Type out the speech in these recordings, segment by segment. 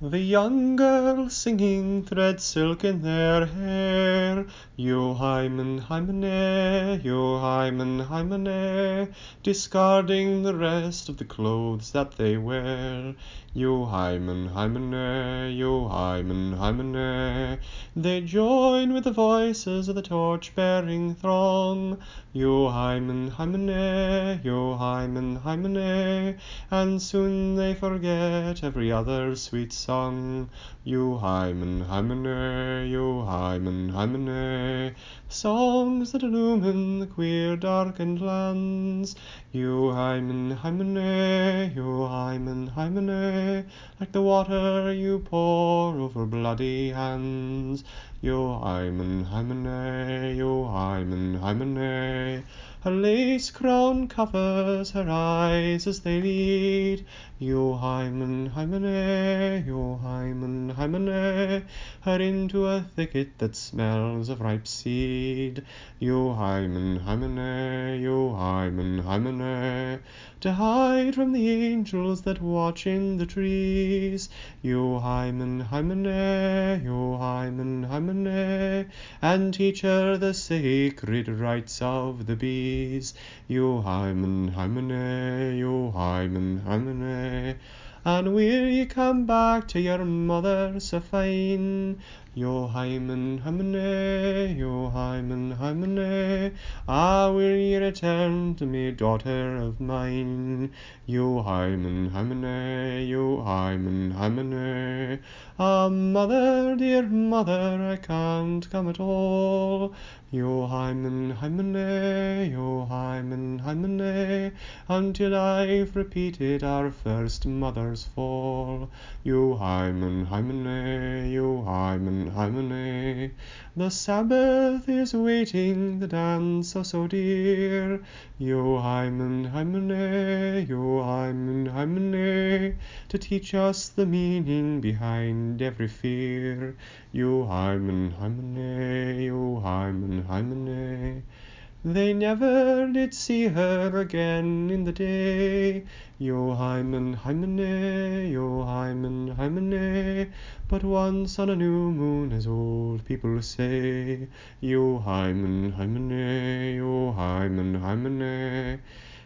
The young girls singing thread silk in their hair. Yo Hyman, Hymen, yo Hyman, Hymen, discarding the rest of the clothes that they wear. Yo Hyman, Hymen, yo Hyman, Hymen, they join with the voices of the torch-bearing throng. Yo Hyman, Hymen, yo Hyman, Hymen, and soon they forget every other sweet song. Yo Hyman, Hymen, yo Hyman, Hymen, songs that illumine the queer darkened lands. Yo Hyman, Hymen, yo Hyman, Hymen, like the water you pour over bloody hands. Yo Hyman, Hymen, yo Hyman, Hymen, her lace crown covers her eyes as they lead. Yo Hyman, Hymen, yo Hyman, Hymen, her into a thicket that smells of ripe seed. Yo Hyman, Hymen, yo Hyman, Hymen, to hide from the angels that watch in the trees. Yo Hyman, Hymen, yo Hyman, Hymen, and teach her the sacred rites of the bees. Yo Hyman, Hymen, yo Hyman, Hymen, and will ye come back to your mother so fine? Yo Hyman, Hymen, yo Hyman, Hymen, ah, will ye return to me, daughter of mine? Yo Hyman, Hymen, yo Hyman, Hymen, ah, mother, dear mother, I can't come at all. Yo Hyman, Hymen, yo Hyman, Hymen, until I've repeated our first mother's fall. Yo Hyman, Hymen, yo Hyman, Hymen, the Sabbath is waiting, the dance so dear. Yo Hyman, Hymen, yo Hyman, Hymen, to teach us the meaning behind every fear. Yo Hyman, Hymen, yo Hyman, Hymen, they never did see her again in the day. Yo Hyman, Hymen, yo Hyman, Hymen, but once on a new moon, as old people say. Yo Hyman, Hymen, yo Hyman, Hymen,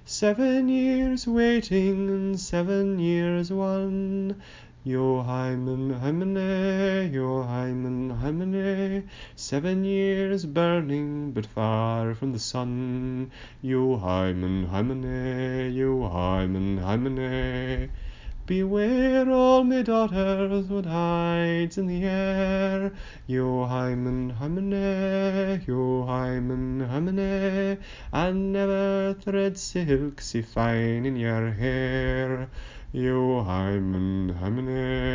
7 years waiting and 7 years won. Yo Hyman, Hymen, yo Hyman, Hymen, 7 years burning but far from the sun. Yo Hyman, Hymen, yo Hyman, Hymen, beware all my daughters what hides in the air. Yo Hyman, Hymen, yo Hyman, Hymen, and never thread silk so fine in your hair. Yo Hyman, Hymen,